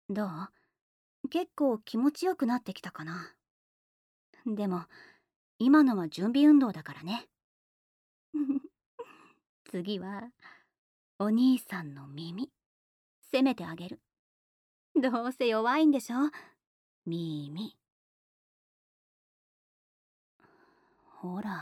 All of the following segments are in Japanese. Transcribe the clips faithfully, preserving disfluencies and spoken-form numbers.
どう？結構気持ちよくなってきたかな。でも、今のは準備運動だからね。次は、お兄さんの耳、攻めてあげる。どうせ弱いんでしょ？耳。ほら、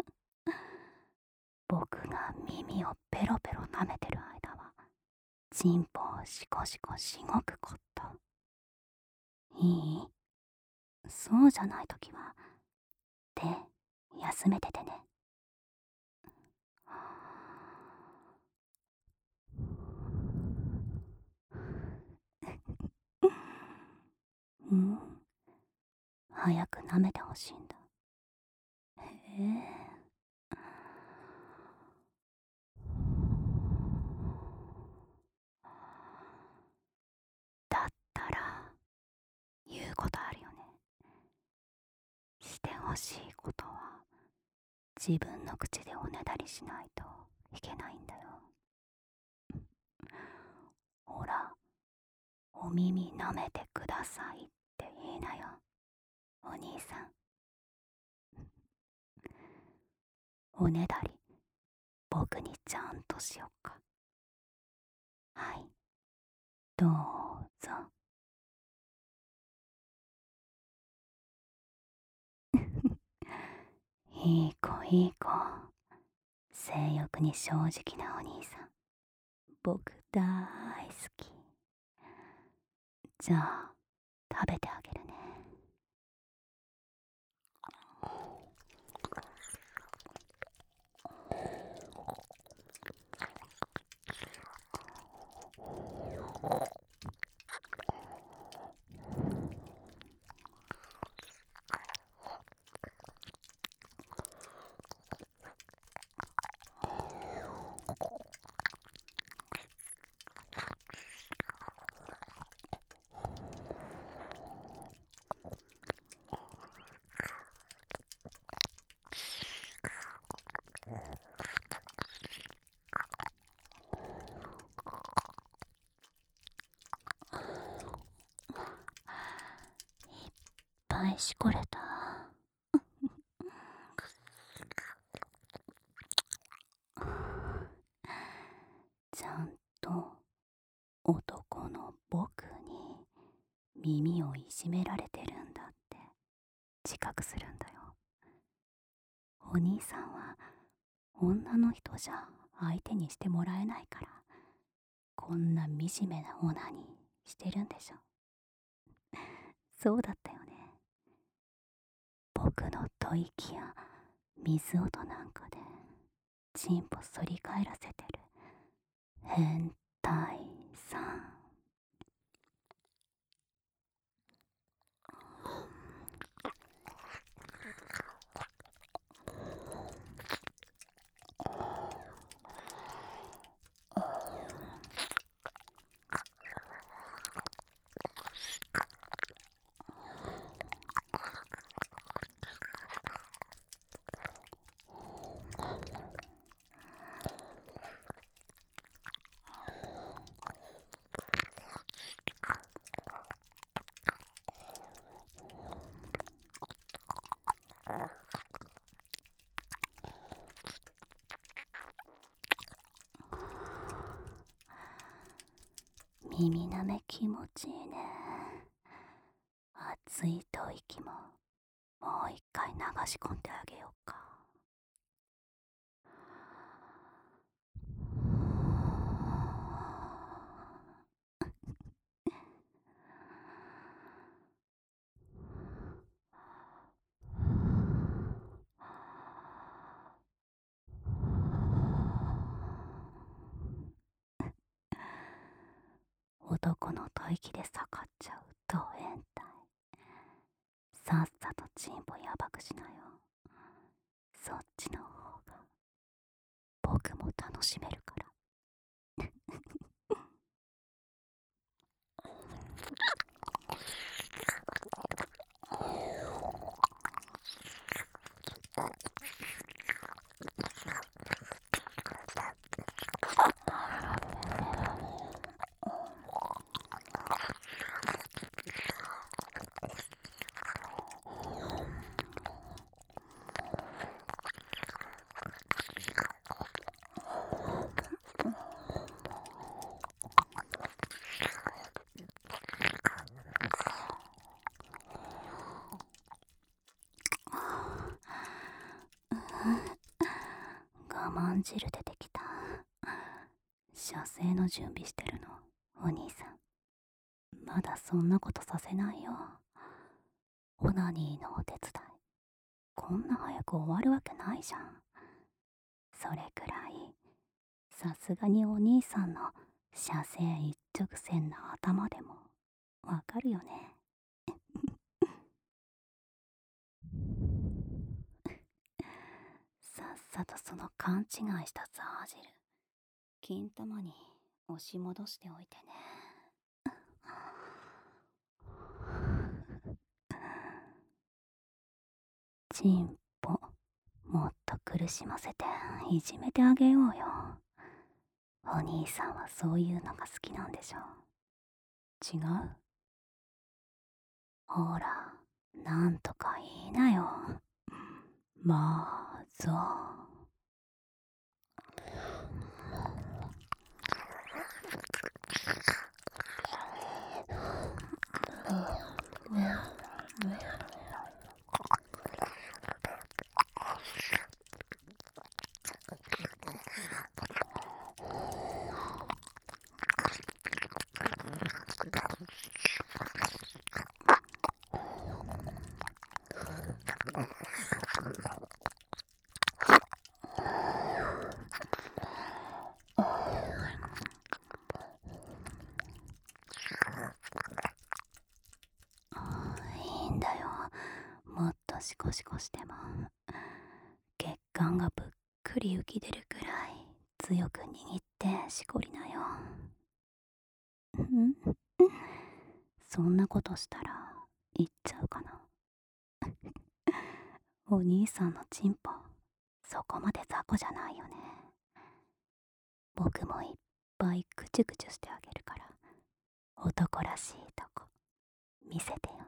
僕が耳をペロペロ舐めてる間は、チンポをシコシコしごくこと。いい？そうじゃないときは、手、休めててね。うん、早く舐めてほしいんだ。へえ。だったら、言うことあるよね。してほしいことは、自分の口でおねだりしないといけないんだよ。ほら、お耳舐めてくださいって言いなよ、お兄さん。おねだり、僕にちゃんとしよっか。はい、どうぞ。いい子いい子。性欲に正直なお兄さん。僕大好き。じゃあ、食べてあげるね。いっぱいしこれた。ちゃんと男の僕に耳をいじめられてるんだって自覚するんだよ。お兄さんは女の人じゃ相手にしてもらえないから、こんな惨めなオナにしてるんでしょ。そうだったよね。僕の吐息や水音なんかでチンポ反り返らせてる変態さん。耳なめ気持ちいいね。熱い吐息ももう一回流し込んであげようか。男の吐息で下がっちゃうと変態。さっさとチンポやばくしなよ。そっちの方が僕も楽しめるから。 感じる出てきた。射精の準備してるの、お兄さん。まだそんなことさせないよ。オナニーのお手伝い。こんな早く終わるわけないじゃん。それくらい、さすがにお兄さんの射精一直線の頭でもわかるよね。さっさとその勘違いしたザージル、金玉に押し戻しておいてね。チンポ、もっと苦しませていじめてあげようよ。お兄さんはそういうのが好きなんでしょ。違う？ほら、なんとか言いなよ。まあ、ぞ。いいんだよ。もっとシコシコしても。血管がぷっくり浮き出るくらい強く握ってしこりなよ。んそんなことしたら言っちゃうかな。お兄さんのチンポ、そこまで雑魚じゃないよね。僕もいっぱいクチュクチュしてあげるから、男らしいとこ見せてよ。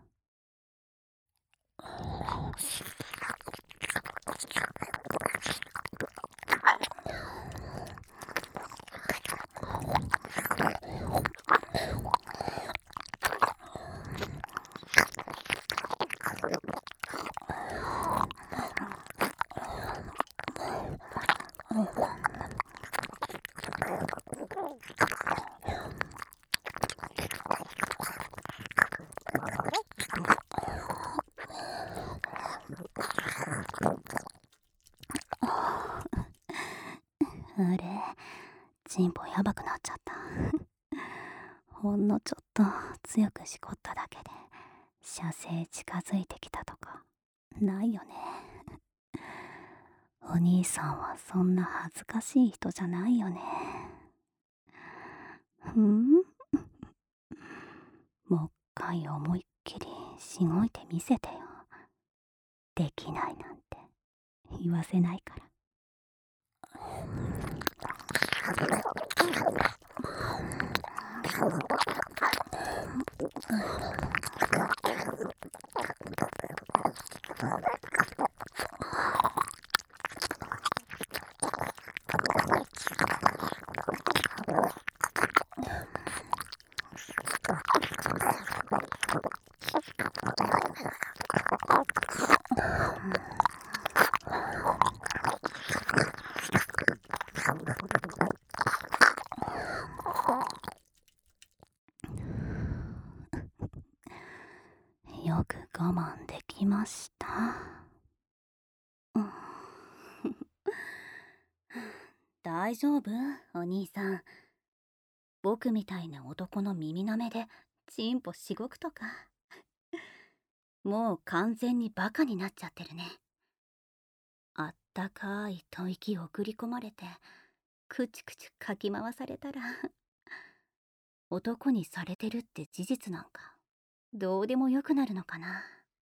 あれ、チンポやばくなっちゃった。ほんのちょっと強くしこっただけで射精近づいてきたとかないよね。お兄さんはそんな恥ずかしい人じゃないよね。ふんもう一回思いっきりしごいてみせてよ。できないなんて言わせないから。よく我慢できました。大丈夫？お兄さん。僕みたいな男の耳なめでチンポしごくとか。もう完全にバカになっちゃってるね。あったかい吐息を送り込まれてクチュクチュかき回されたら男にされてるって事実なんかどうでもよくなるのかな。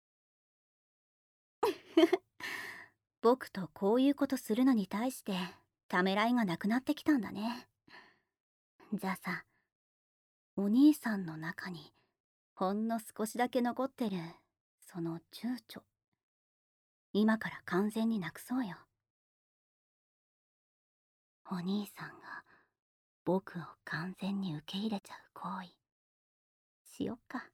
僕とこういうことするのに対してためらいがなくなってきたんだね。じゃあさ、お兄さんの中にほんの少しだけ残ってるその躊躇、今から完全になくそうよ。お兄さんが僕を完全に受け入れちゃう行為しよっか。